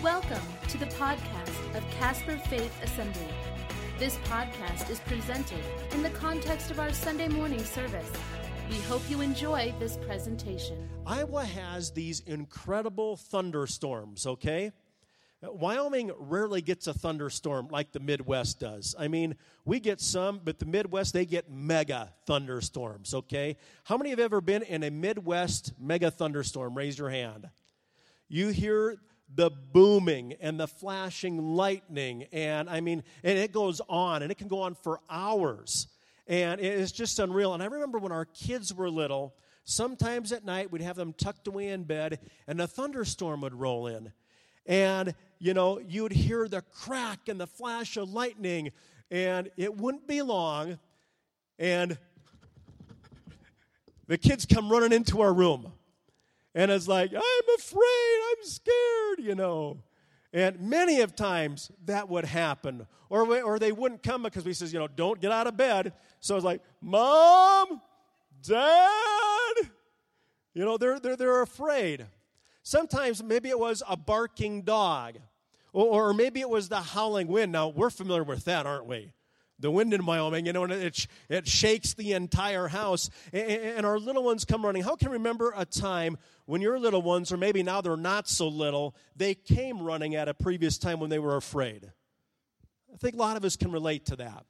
Welcome to the podcast of Casper Faith Assembly. This podcast is presented in the context of our Sunday morning service. We hope you enjoy this presentation. Iowa has these incredible thunderstorms, okay? Wyoming rarely gets a thunderstorm like the Midwest does. I mean, we get some, but the Midwest, they get mega thunderstorms, okay? How many have ever been in a Midwest mega thunderstorm? Raise your hand. You hear the booming and the flashing lightning, and it goes on, and it can go on for hours, and it's just unreal. And I remember when our kids were little, sometimes at night we'd have them tucked away in bed, and a thunderstorm would roll in, and you'd hear the crack and the flash of lightning, and it wouldn't be long, and the kids come running into our room. And it's like, I'm afraid, I'm scared, And many of times that would happen. Or they wouldn't come because we says, don't get out of bed. So it's like, Mom, Dad, they're afraid. Sometimes maybe it was a barking dog. Or maybe it was the howling wind. Now, we're familiar with that, aren't we? The wind in Wyoming, and it shakes the entire house, and our little ones come running. How can you remember a time when your little ones, or maybe now they're not so little, they came running at a previous time when they were afraid? I think a lot of us can relate to that.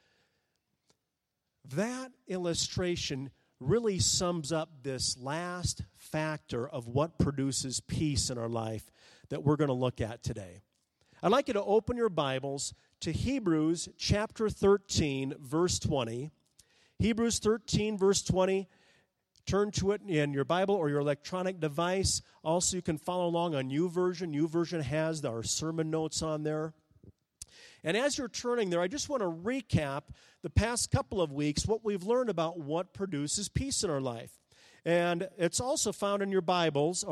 That illustration really sums up this last factor of what produces peace in our life that we're going to look at today. I'd like you to open your Bibles to Hebrews chapter 13, verse 20. Hebrews 13, verse 20. Turn to it in your Bible or your electronic device. Also, you can follow along on YouVersion. YouVersion has our sermon notes on there. And as you're turning there, I just want to recap the past couple of weeks what we've learned about what produces peace in our life. And it's also found in your Bibles,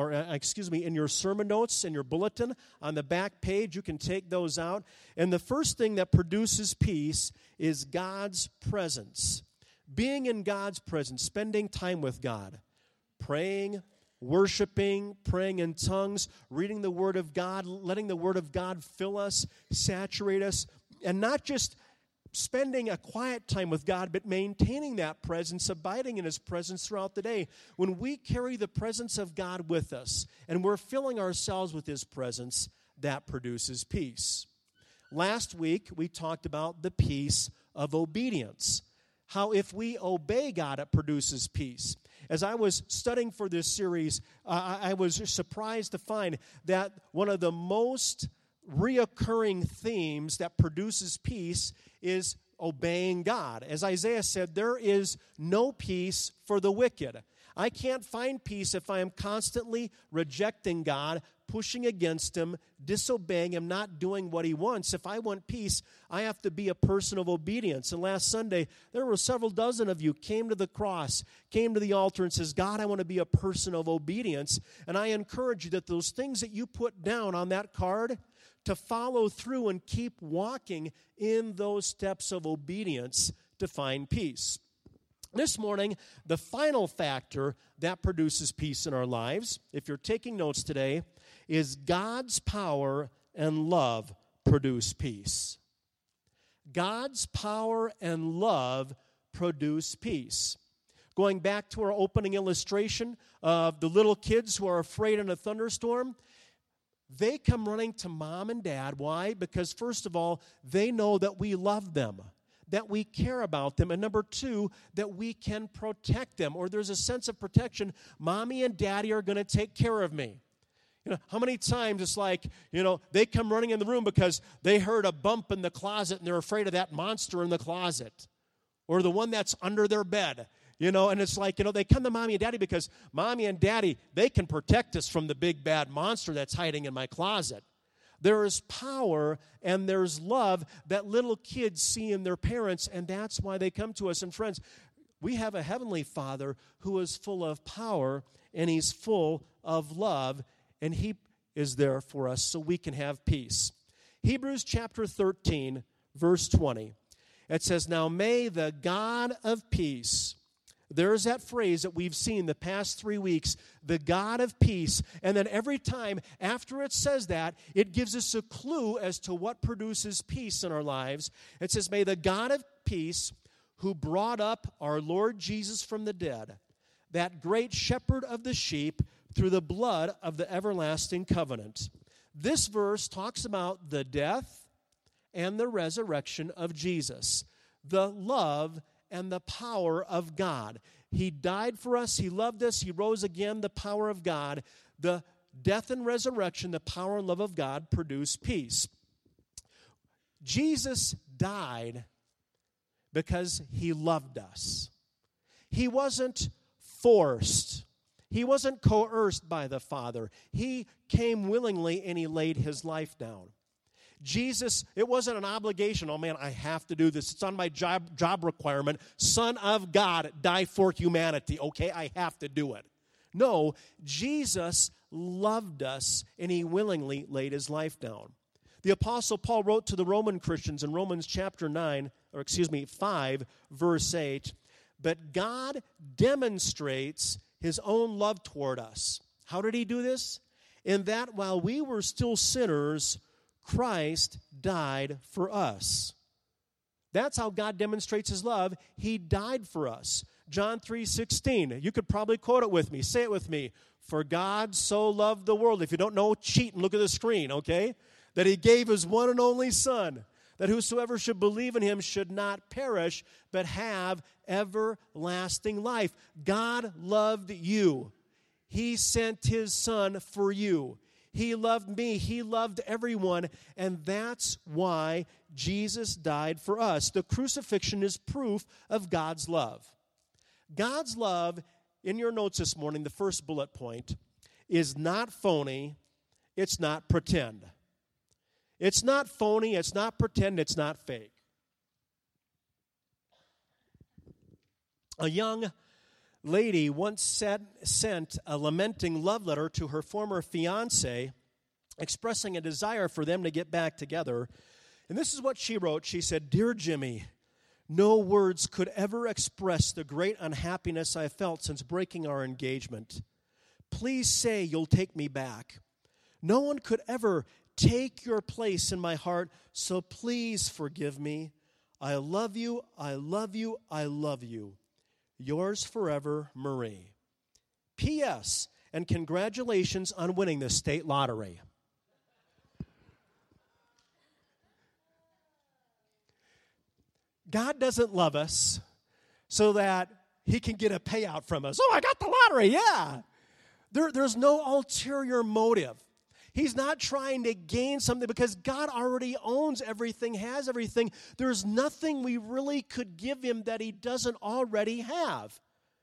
in your sermon notes, in your bulletin. On the back page, you can take those out. And the first thing that produces peace is God's presence. Being in God's presence, spending time with God, praying, worshiping, praying in tongues, reading the Word of God, letting the Word of God fill us, saturate us, and not just spending a quiet time with God, but maintaining that presence, abiding in His presence throughout the day. When we carry the presence of God with us, and we're filling ourselves with His presence, that produces peace. Last week, we talked about the peace of obedience. How if we obey God, it produces peace. As I was studying for this series, I was surprised to find that one of the most reoccurring themes that produces peace is obeying God. As Isaiah said, there is no peace for the wicked. I can't find peace if I am constantly rejecting God, pushing against Him, disobeying Him, not doing what He wants. If I want peace, I have to be a person of obedience. And last Sunday, there were several dozen of you came to the cross, came to the altar and says, God, I want to be a person of obedience. And I encourage you that those things that you put down on that card, to follow through and keep walking in those steps of obedience to find peace. This morning, the final factor that produces peace in our lives, if you're taking notes today, is God's power and love produce peace. God's power and love produce peace. Going back to our opening illustration of the little kids who are afraid in a thunderstorm, they come running to mom and dad. Why? Because first of all, they know that we love them, that we care about them, and number two, that we can protect them, or there's a sense of protection. Mommy and daddy are going to take care of me. How many times it's like, they come running in the room because they heard a bump in the closet and they're afraid of that monster in the closet or the one that's under their bed. And it's like, they come to mommy and daddy because mommy and daddy, they can protect us from the big bad monster that's hiding in my closet. There is power and there's love that little kids see in their parents, and that's why they come to us. And friends, we have a heavenly Father who is full of power and He's full of love, and He is there for us so we can have peace. Hebrews chapter 13, verse 20. It says, Now may the God of peace, There's that phrase that we've seen the past 3 weeks, the God of peace. And then every time after it says that, it gives us a clue as to what produces peace in our lives. It says, may the God of peace, who brought up our Lord Jesus from the dead, that great shepherd of the sheep, through the blood of the everlasting covenant. This verse talks about the death and the resurrection of Jesus, the love and the power of God. He died for us. He loved us. He rose again, the power of God. The death and resurrection, the power and love of God produce peace. Jesus died because he loved us. He wasn't forced. He wasn't coerced by the Father. He came willingly and he laid his life down. Jesus, it wasn't an obligation. Oh man, I have to do this. It's on my job requirement. Son of God, die for humanity. Okay, I have to do it. No, Jesus loved us and he willingly laid his life down. The Apostle Paul wrote to the Roman Christians in Romans chapter 5, verse 8, but God demonstrates his own love toward us. How did he do this? In that while we were still sinners, Christ died for us. That's how God demonstrates his love. He died for us. John 3:16. You could probably quote it with me. Say it with me. For God so loved the world. If you don't know, cheat and look at the screen, okay? That he gave his one and only Son, that whosoever should believe in him should not perish, but have everlasting life. God loved you. He sent his Son for you. He loved me. He loved everyone. And that's why Jesus died for us. The crucifixion is proof of God's love. God's love, in your notes this morning, the first bullet point, is not phony. It's not pretend. It's not phony. It's not pretend. It's not fake. A young lady once sent a lamenting love letter to her former fiancé, expressing a desire for them to get back together. And this is what she wrote. She said, "Dear Jimmy, no words could ever express the great unhappiness I felt since breaking our engagement. Please say you'll take me back. No one could ever take your place in my heart, so please forgive me. I love you, I love you, I love you. Yours forever, Marie. P.S. And congratulations on winning the state lottery." God doesn't love us so that he can get a payout from us. Oh, I got the lottery, yeah. There's no ulterior motive. He's not trying to gain something because God already owns everything, has everything. There's nothing we really could give him that he doesn't already have.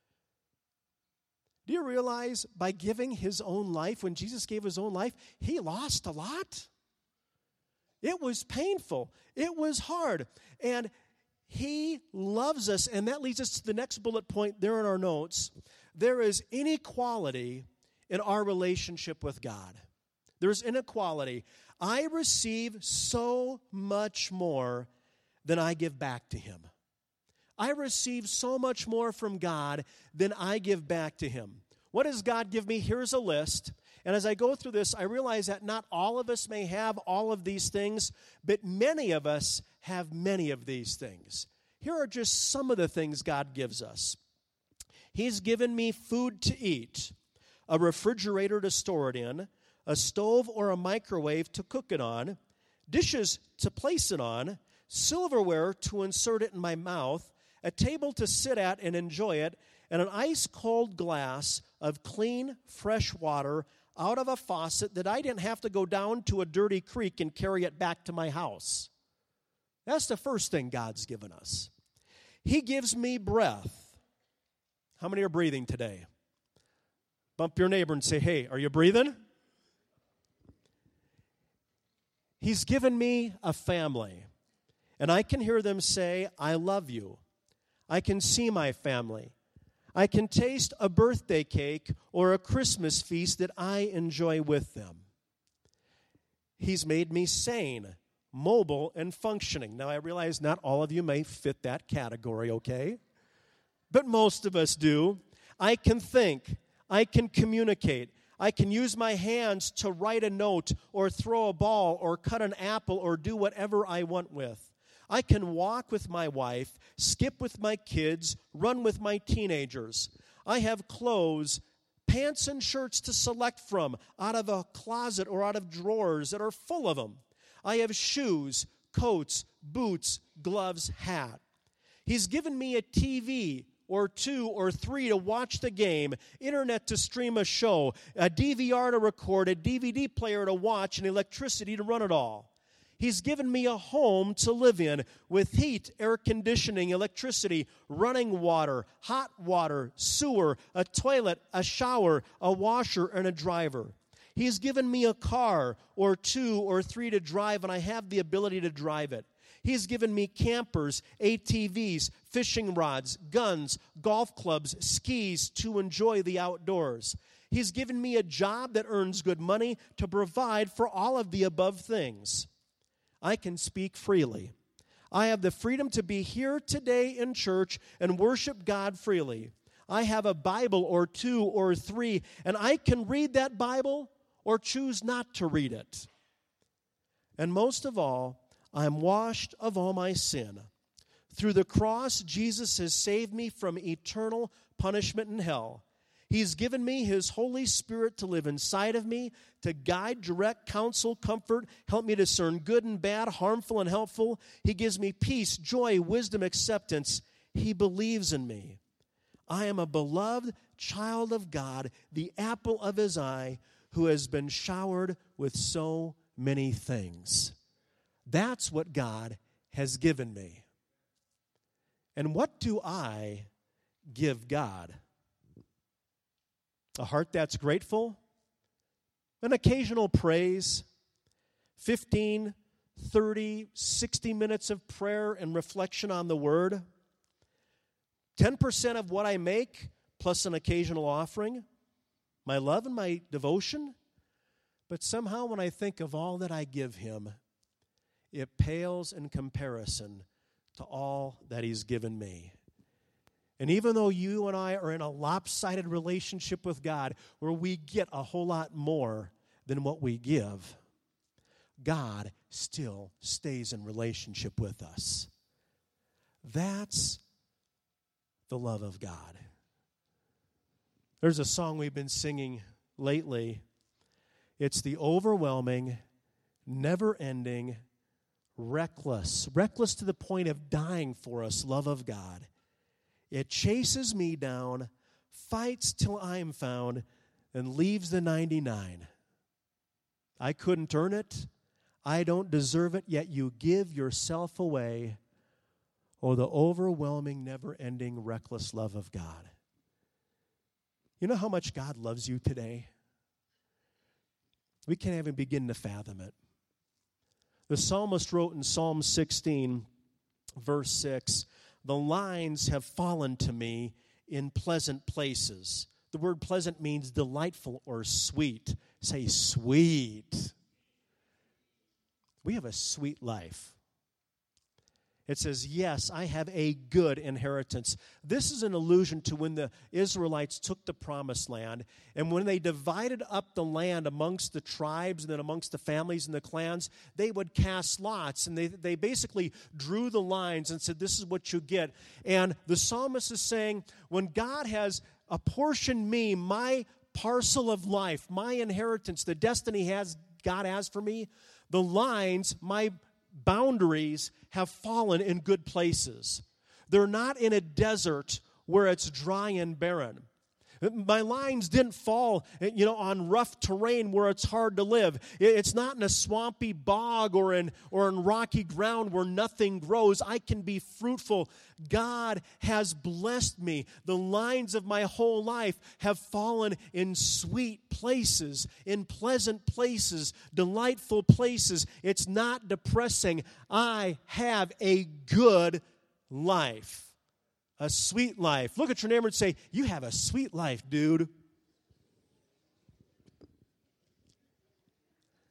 Do you realize by giving his own life, when Jesus gave his own life, he lost a lot? It was painful. It was hard. And he loves us, and that leads us to the next bullet point there in our notes. There is inequality in our relationship with God. There's inequality. I receive so much more than I give back to him. I receive so much more from God than I give back to him. What does God give me? Here's a list. And as I go through this, I realize that not all of us may have all of these things, but many of us have many of these things. Here are just some of the things God gives us. He's given me food to eat, a refrigerator to store it in, a stove or a microwave to cook it on, dishes to place it on, silverware to insert it in my mouth, a table to sit at and enjoy it, and an ice-cold glass of clean, fresh water out of a faucet that I didn't have to go down to a dirty creek and carry it back to my house. That's the first thing God's given us. He gives me breath. How many are breathing today? Bump your neighbor and say, "Hey, are you breathing?" He's given me a family, and I can hear them say, "I love you." I can see my family. I can taste a birthday cake or a Christmas feast that I enjoy with them. He's made me sane, mobile, and functioning. Now, I realize not all of you may fit that category, okay? but most of us do. I can think. I can communicate. I can use my hands to write a note or throw a ball or cut an apple or do whatever I want with. I can walk with my wife, skip with my kids, run with my teenagers. I have clothes, pants and shirts to select from out of a closet or out of drawers that are full of them. I have shoes, coats, boots, gloves, hat. He's given me a TV or 2 or 3 to watch the game, internet to stream a show, a DVR to record, a DVD player to watch, and electricity to run it all. He's given me a home to live in with heat, air conditioning, electricity, running water, hot water, sewer, a toilet, a shower, a washer, and a driver. He's given me a car or 2 or 3 to drive, and I have the ability to drive it. He's given me campers, ATVs, fishing rods, guns, golf clubs, skis to enjoy the outdoors. He's given me a job that earns good money to provide for all of the above things. I can speak freely. I have the freedom to be here today in church and worship God freely. I have a Bible or 2 or 3, and I can read that Bible or choose not to read it. And most of all, I am washed of all my sin. Through the cross, Jesus has saved me from eternal punishment in hell. He's given me His Holy Spirit to live inside of me, to guide, direct, counsel, comfort, help me discern good and bad, harmful and helpful. He gives me peace, joy, wisdom, acceptance. He believes in me. I am a beloved child of God, the apple of His eye, who has been showered with so many things. That's what God has given me. And what do I give God? A heart that's grateful, an occasional praise, 15, 30, 60 minutes of prayer and reflection on the Word, 10% of what I make plus an occasional offering, my love and my devotion. But somehow when I think of all that I give Him, it pales in comparison to all that He's given me. And even though you and I are in a lopsided relationship with God, where we get a whole lot more than what we give, God still stays in relationship with us. That's the love of God. There's a song we've been singing lately. It's the overwhelming, never-ending, reckless to the point of dying for us love of God. It chases me down, fights till I'm found, and leaves the 99. I couldn't earn it. I don't deserve it, yet you give yourself away. Oh, the overwhelming, never-ending, reckless love of God. You know how much God loves you today? We can't even begin to fathom it. The psalmist wrote in Psalm 16, verse 6, "The lines have fallen to me in pleasant places." The word pleasant means delightful or sweet. Say sweet. We have a sweet life. It says, yes, I have a good inheritance. This is an allusion to when the Israelites took the promised land, and when they divided up the land amongst the tribes and then amongst the families and the clans, they would cast lots, and they basically drew the lines and said, this is what you get. And the psalmist is saying, when God has apportioned me, my parcel of life, my inheritance, the destiny God has for me, the lines, my boundaries have fallen in good places. They're not in a desert where it's dry and barren. My lines didn't fall, on rough terrain where it's hard to live. It's not in a swampy bog or in rocky ground where nothing grows. I can be fruitful. God has blessed me. The lines of my whole life have fallen in sweet places, in pleasant places, delightful places. It's not depressing. I have a good life. A sweet life. Look at your neighbor and say, you have a sweet life, dude.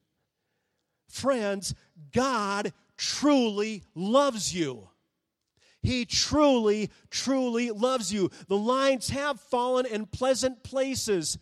Friends, God truly loves you. He truly, truly loves you. The lines have fallen in pleasant places.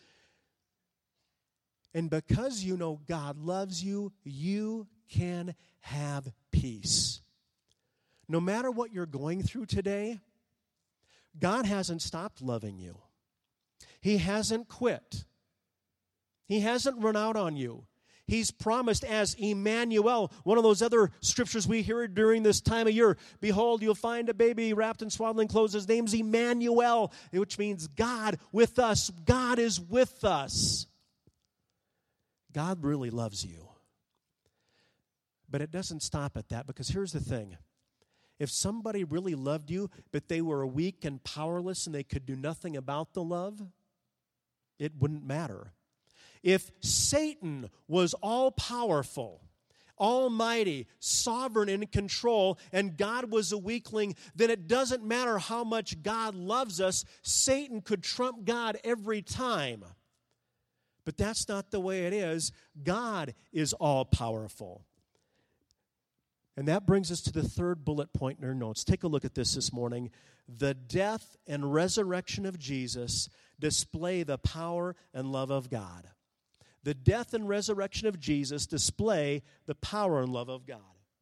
And because you know God loves you, you can have peace. No matter what you're going through today, God hasn't stopped loving you. He hasn't quit. He hasn't run out on you. He's promised as Emmanuel, one of those other scriptures we hear during this time of year. Behold, you'll find a baby wrapped in swaddling clothes. His name's Emmanuel, which means God with us. God is with us. God really loves you. But it doesn't stop at that, because here's the thing. If somebody really loved you, but they were weak and powerless and they could do nothing about the love, it wouldn't matter. If Satan was all-powerful, almighty, sovereign, in control, and God was a weakling, then it doesn't matter how much God loves us. Satan could trump God every time. But that's not the way it is. God is all-powerful. And that brings us to the third bullet point in our notes. Take a look at this morning. The death and resurrection of Jesus display the power and love of God. The death and resurrection of Jesus display the power and love of God.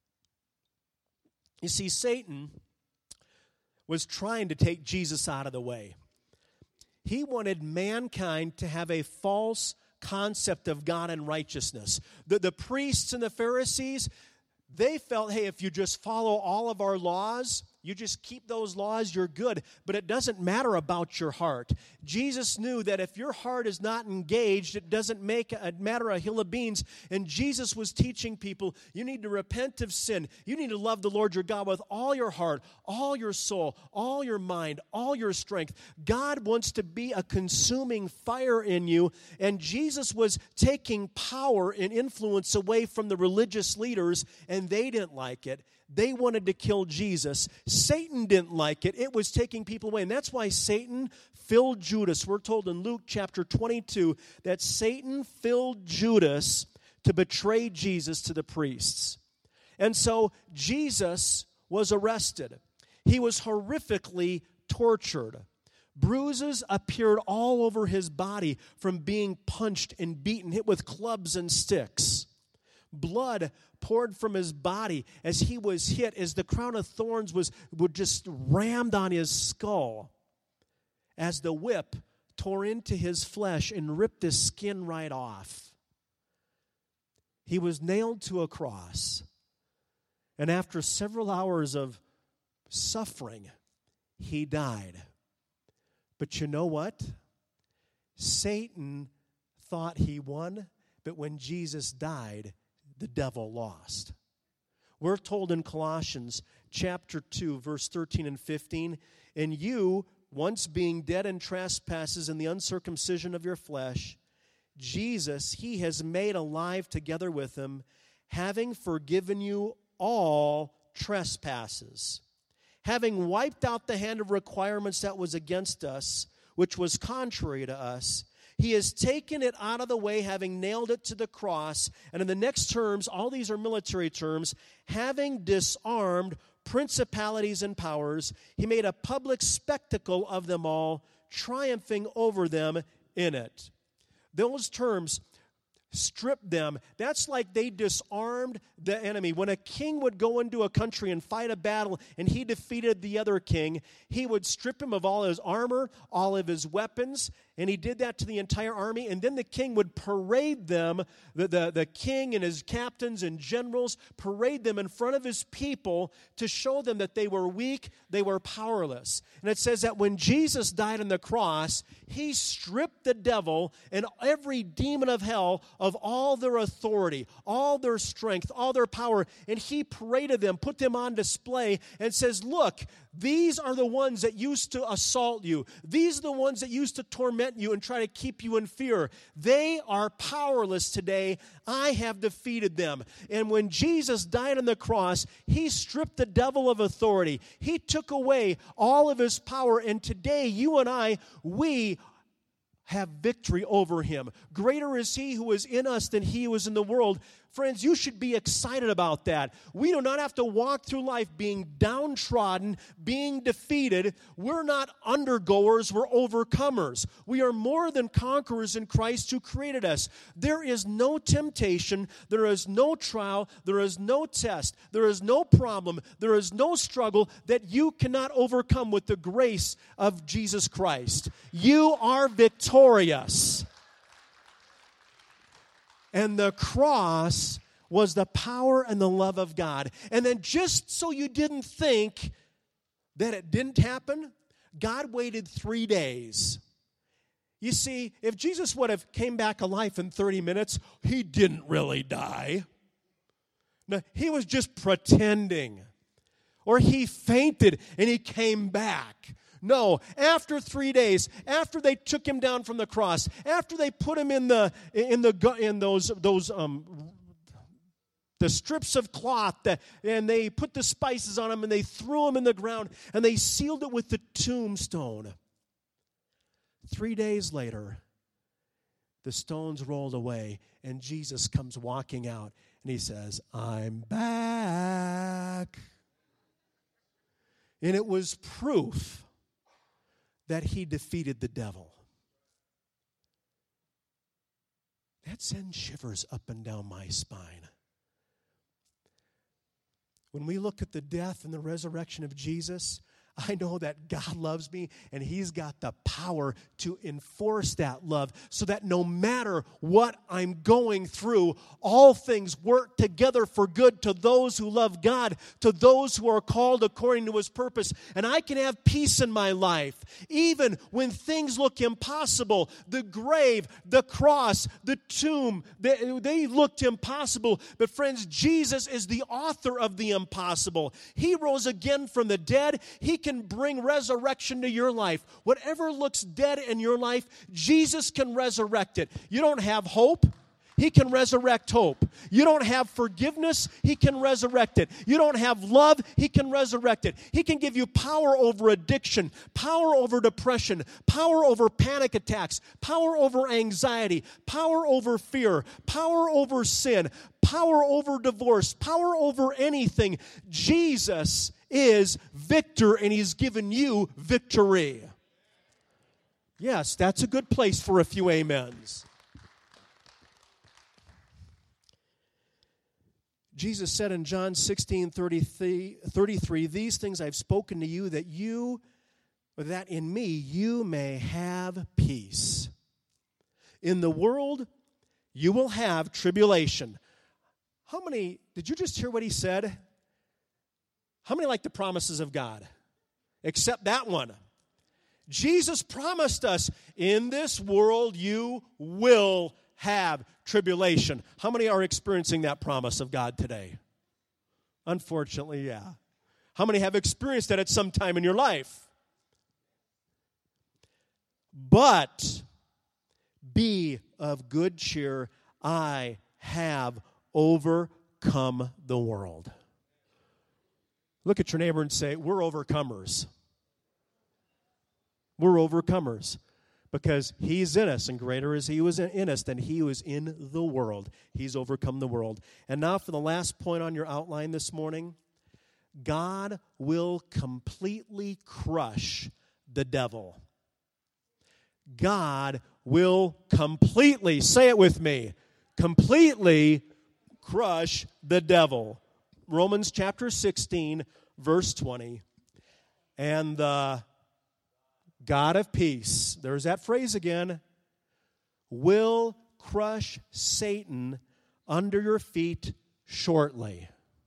You see, Satan was trying to take Jesus out of the way. He wanted mankind to have a false concept of God and righteousness. The priests and the Pharisees, they felt, hey, if you just follow all of our laws, you just keep those laws, you're good. But it doesn't matter about your heart. Jesus knew that if your heart is not engaged, it doesn't matter a hill of beans. And Jesus was teaching people, you need to repent of sin. You need to love the Lord your God with all your heart, all your soul, all your mind, all your strength. God wants to be a consuming fire in you. And Jesus was taking power and influence away from the religious leaders, and they didn't like it. They wanted to kill Jesus. Satan didn't like it. It was taking people away. And that's why Satan filled Judas. We're told in Luke chapter 22 that Satan filled Judas to betray Jesus to the priests. And so Jesus was arrested. He was horrifically tortured. Bruises appeared all over his body from being punched and beaten, hit with clubs and sticks. Blood poured from his body as he was hit, as the crown of thorns were just rammed on his skull, as the whip tore into his flesh and ripped his skin right off. He was nailed to a cross, and after several hours of suffering, he died. But you know what? Satan thought he won, but when Jesus died, the devil lost. We're told in Colossians chapter 2, verse 13 and 15, and you, once being dead in trespasses and the uncircumcision of your flesh, Jesus he has made alive together with him, having forgiven you all trespasses, having wiped out the hand of requirements that was against us, which was contrary to us. He has taken it out of the way, having nailed it to the cross. And in the next terms, all these are military terms, having disarmed principalities and powers, he made a public spectacle of them all, triumphing over them in it. Those terms, strip them, that's like they disarmed the enemy. When a king would go into a country and fight a battle and he defeated the other king, he would strip him of all his armor, all of his weapons, and he did that to the entire army. And then the king would parade them, the king and his captains and generals, parade them in front of his people to show them that they were weak, they were powerless. And it says that when Jesus died on the cross, he stripped the devil and every demon of hell of all their authority, all their strength, all their power, and he paraded them, put them on display, and says, look, these are the ones that used to assault you. These are the ones that used to torment you and try to keep you in fear. They are powerless today. I have defeated them. And when Jesus died on the cross, he stripped the devil of authority. He took away all of his power. And today, you and I, we have victory over him. Greater is he who is in us than he who is in the world. Friends, you should be excited about that. We do not have to walk through life being downtrodden, being defeated. We're not undergoers, we're overcomers. We are more than conquerors in Christ who created us. There is no temptation, there is no trial, there is no test, there is no problem, there is no struggle that you cannot overcome with the grace of Jesus Christ. You are victorious. And the cross was the power and the love of God. And then just so you didn't think that it didn't happen, God waited 3 days. You see, if Jesus would have came back alive in 30 minutes, he didn't really die. No, he was just pretending. Or he fainted and he came back. No, after 3 days, after they took him down from the cross, after they put him in the strips of cloth, and they put the spices on him, and they threw him in the ground, and they sealed it with the tombstone. 3 days later, the stones rolled away, and Jesus comes walking out, and he says, "I'm back." And it was proof that he defeated the devil. That sends shivers up and down my spine. When we look at the death and the resurrection of Jesus, I know that God loves me, and he's got the power to enforce that love so that no matter what I'm going through, all things work together for good to those who love God, to those who are called according to his purpose. And I can have peace in my life, even when things look impossible. The grave, the cross, the tomb, they looked impossible. But friends, Jesus is the author of the impossible. He rose again from the dead. He can bring resurrection to your life. Whatever looks dead in your life, Jesus can resurrect it. You don't have hope? He can resurrect hope. You don't have forgiveness? He can resurrect it. You don't have love? He can resurrect it. He can give you power over addiction, power over depression, power over panic attacks, power over anxiety, power over fear, power over sin, power over divorce, power over anything. Jesus is victor, and he's given you victory. Yes, that's a good place for a few amens. Jesus said in John 16:33, "These things I've spoken to you, that in me you may have peace. In the world you will have tribulation." How many, did you just hear what he said? How many like the promises of God? Except that one. Jesus promised us, in this world you will have tribulation. How many are experiencing that promise of God today? Unfortunately, yeah. How many have experienced that at some time in your life? But be of good cheer. I have overcome the world. Look at your neighbor and say, we're overcomers. We're overcomers. Because he's in us, and greater is he who is in us than he who is in the world. He's overcome the world. And now for the last point on your outline this morning, God will completely crush the devil. God will completely, say it with me, completely crush the devil. Romans chapter 16, verse 20. And the God of peace, there's that phrase again, will crush Satan under your feet shortly.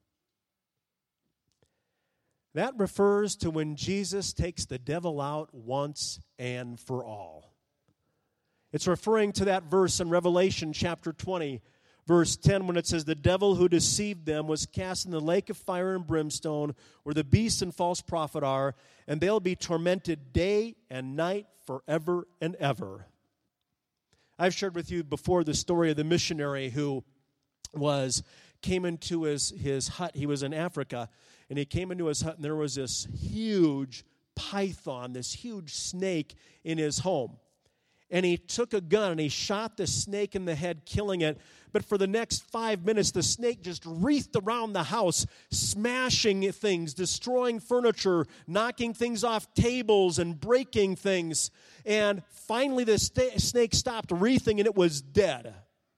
That refers to when Jesus takes the devil out once and for all. It's referring to that verse in Revelation chapter 20, verse 10, when it says, "The devil who deceived them was cast in the lake of fire and brimstone, where the beast and false prophet are, and they'll be tormented day and night forever and ever." I've shared with you before the story of the missionary who came into his hut. He was in Africa, and he came into his hut, and there was this huge python, this huge snake in his home. and he took a gun and he shot the snake in the head, killing it. But for the next 5 minutes, the snake just wreathed around the house, smashing things, destroying furniture, knocking things off tables and breaking things. And finally, the snake stopped wreathing and it was dead.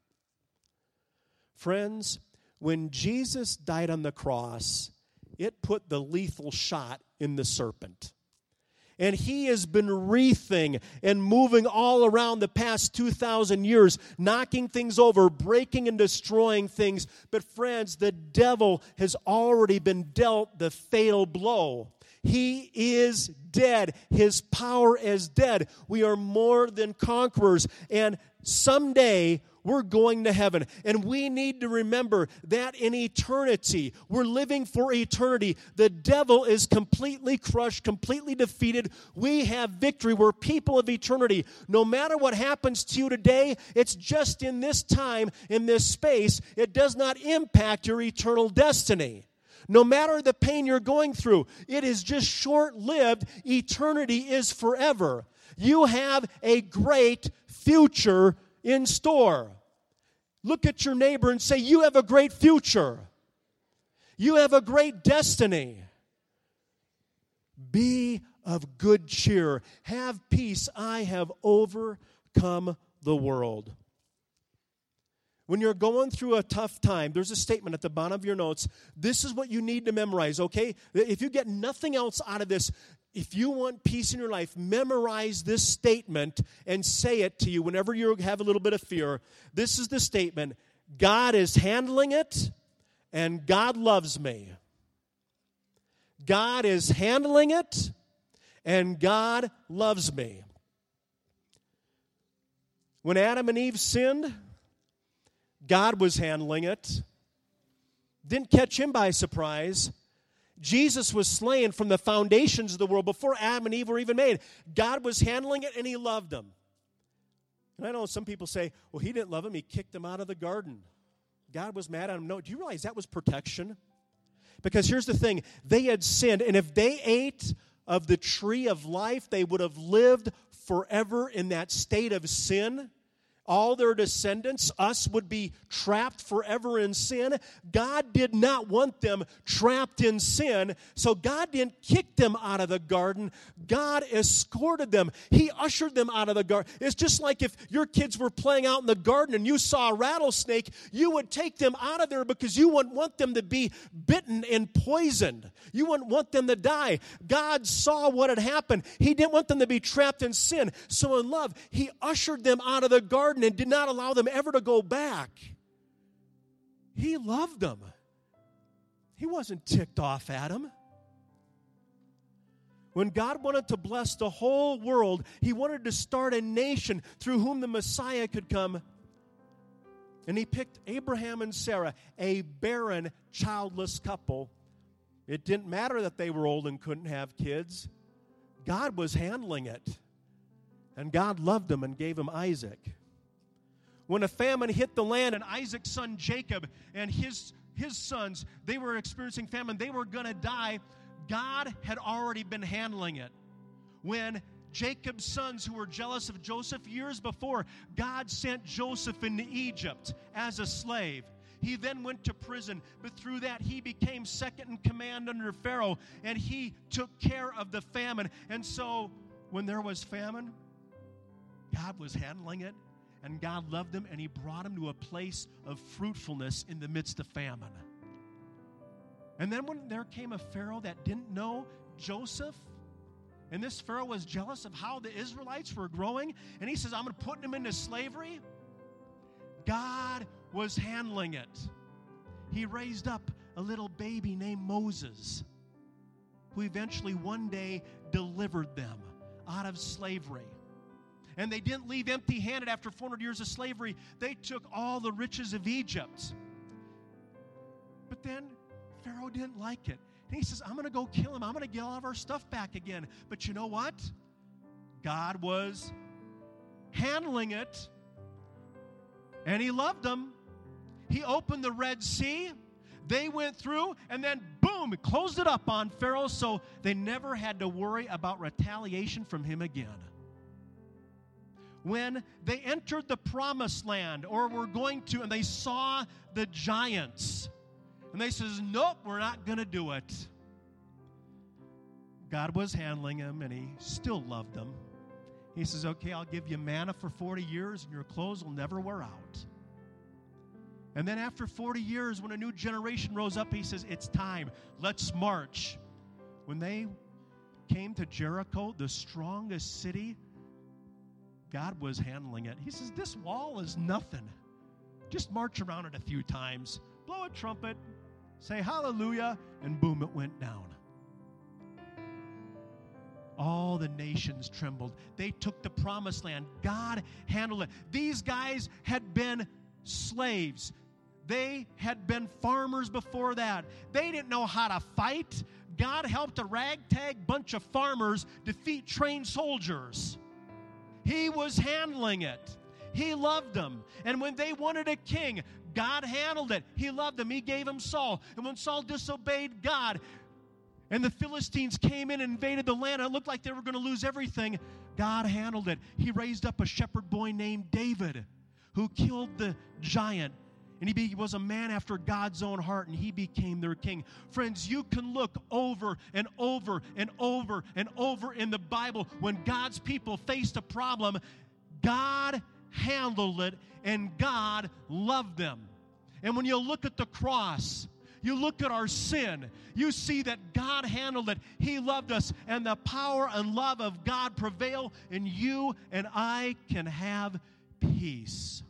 Friends, when Jesus died on the cross, it put the lethal shot in the serpent. And he has been wreathing and moving all around the past 2,000 years, knocking things over, breaking and destroying things. But friends, the devil has already been dealt the fatal blow. He is dead. His power is dead. We are more than conquerors. And someday we're going to heaven. And we need to remember that in eternity, we're living for eternity. The devil is completely crushed, completely defeated. We have victory. We're people of eternity. No matter what happens to you today, it's just in this time, in this space. It does not impact your eternal destiny. No matter the pain you're going through, it is just short-lived. Eternity is forever. You have a great future in store. Look at your neighbor and say, you have a great future. You have a great destiny. Be of good cheer. Have peace. I have overcome the world. When you're going through a tough time, there's a statement at the bottom of your notes. This is what you need to memorize, okay? If you get nothing else out of this, if you want peace in your life, memorize this statement and say it to you whenever you have a little bit of fear. This is the statement: God is handling it, and God loves me. God is handling it, and God loves me. When Adam and Eve sinned, God was handling it. Didn't catch him by surprise. Jesus was slain from the foundations of the world before Adam and Eve were even made. God was handling it, and he loved them. And I know some people say, well, he didn't love them. He kicked them out of the garden. God was mad at them. No, do you realize that was protection? Because here's the thing. They had sinned, and if they ate of the tree of life, they would have lived forever in that state of sin. All their descendants, us, would be trapped forever in sin. God did not want them trapped in sin, so God didn't kick them out of the garden. God escorted them. He ushered them out of the garden. It's just like if your kids were playing out in the garden and you saw a rattlesnake, you would take them out of there because you wouldn't want them to be bitten and poisoned. You wouldn't want them to die. God saw what had happened. He didn't want them to be trapped in sin. So in love, he ushered them out of the garden and did not allow them ever to go back. He loved them. He wasn't ticked off at them. When God wanted to bless the whole world, he wanted to start a nation through whom the Messiah could come. And he picked Abraham and Sarah, a barren, childless couple. It didn't matter that they were old and couldn't have kids. God was handling it. And God loved them and gave him Isaac. When a famine hit the land and Isaac's son Jacob and his sons, they were experiencing famine, they were going to die, God had already been handling it. When Jacob's sons, who were jealous of Joseph years before, God sent Joseph into Egypt as a slave. He then went to prison, but through that he became second in command under Pharaoh, and he took care of the famine. And so when there was famine, God was handling it. And God loved them, and he brought them to a place of fruitfulness in the midst of famine. And then when there came a Pharaoh that didn't know Joseph, and this Pharaoh was jealous of how the Israelites were growing, and he says, I'm going to put them into slavery. God was handling it. He raised up a little baby named Moses, who eventually one day delivered them out of slavery. And they didn't leave empty-handed after 400 years of slavery. They took all the riches of Egypt. But then Pharaoh didn't like it. And he says, I'm going to go kill him. I'm going to get all of our stuff back again. But you know what? God was handling it. And he loved them. He opened the Red Sea. They went through, and then boom, it closed it up on Pharaoh, so they never had to worry about retaliation from him again. when they entered the promised land, or were going to, and they saw the giants, and they says, nope, we're not going to do it. God was handling them, and he still loved them. He says, okay, I'll give you manna for 40 years, and your clothes will never wear out. And then after 40 years, when a new generation rose up, he says, it's time. Let's march. When they came to Jericho, the strongest city, God was handling it. He says, this wall is nothing. Just march around it a few times. Blow a trumpet, say hallelujah, and boom, it went down. All the nations trembled. They took the promised land. God handled it. These guys had been slaves. They had been farmers before that. They didn't know how to fight. God helped a ragtag bunch of farmers defeat trained soldiers. He was handling it. He loved them. And when they wanted a king, God handled it. He loved them. He gave them Saul. And when Saul disobeyed God, and the Philistines came in and invaded the land, and it looked like they were going to lose everything, God handled it. He raised up a shepherd boy named David, who killed the giant. And he was a man after God's own heart, and he became their king. Friends, you can look over and over and over and over in the Bible. When God's people faced a problem, God handled it, and God loved them. And when you look at the cross, you look at our sin, you see that God handled it. He loved us, and the power and love of God prevail, and you and I can have peace.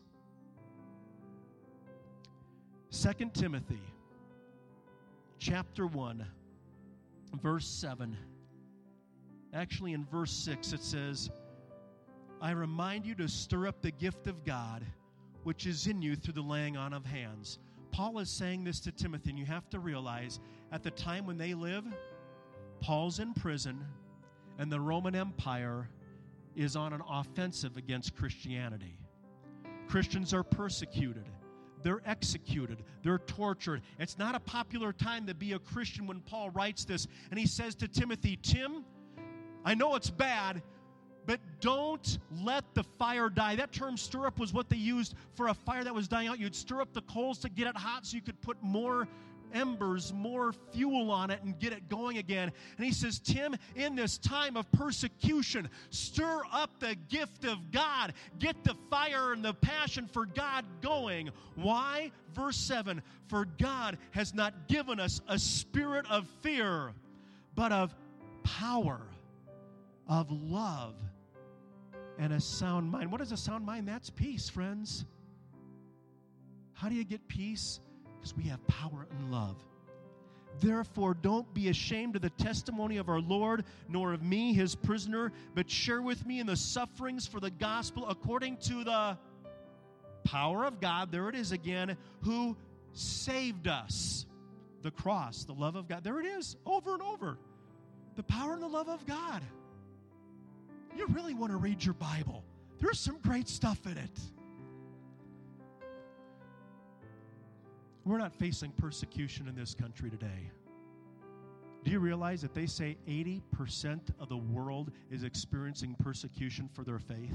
2 Timothy chapter 1, verse 7. Actually, in verse 6, it says, I remind you to stir up the gift of God, which is in you through the laying on of hands. Paul is saying this to Timothy, and you have to realize, at the time when they live, Paul's in prison, and the Roman Empire is on an offensive against Christianity. Christians are persecuted. They're executed. They're tortured. It's not a popular time to be a Christian when Paul writes this. And he says to Timothy, Tim, I know it's bad, but don't let the fire die. That term stir up was what they used for a fire that was dying out. You'd stir up the coals to get it hot so you could put more embers, more fuel on it and get it going again. And he says, Tim, in this time of persecution, stir up the gift of God. Get the fire and the passion for God going. Why? Verse 7, for God has not given us a spirit of fear, but of power, of love, and a sound mind. What is a sound mind? That's peace, friends. How do you get peace? Because we have power and love. Therefore, don't be ashamed of the testimony of our Lord, nor of me, his prisoner, but share with me in the sufferings for the gospel according to the power of God. There it is again, who saved us. The cross, the love of God. There it is, over and over. The power and the love of God. You really want to read your Bible. There's some great stuff in it. We're not facing persecution in this country today. Do you realize that they say 80% of the world is experiencing persecution for their faith?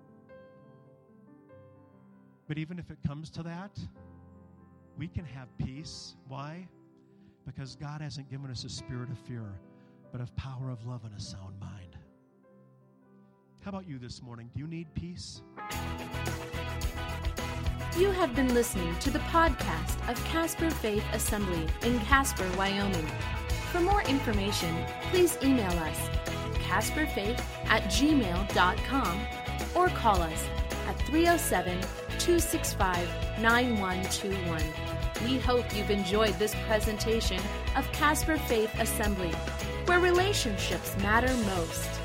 But even if it comes to that, we can have peace. Why? Because God hasn't given us a spirit of fear, but of power, of love, and a sound mind. How about you this morning? Do you need peace? You have been listening to the podcast of Casper Faith Assembly in Casper, Wyoming. For more information, please email us, casperfaith@gmail.com, or call us at 307-265-9121. We hope you've enjoyed this presentation of Casper Faith Assembly, where relationships matter most.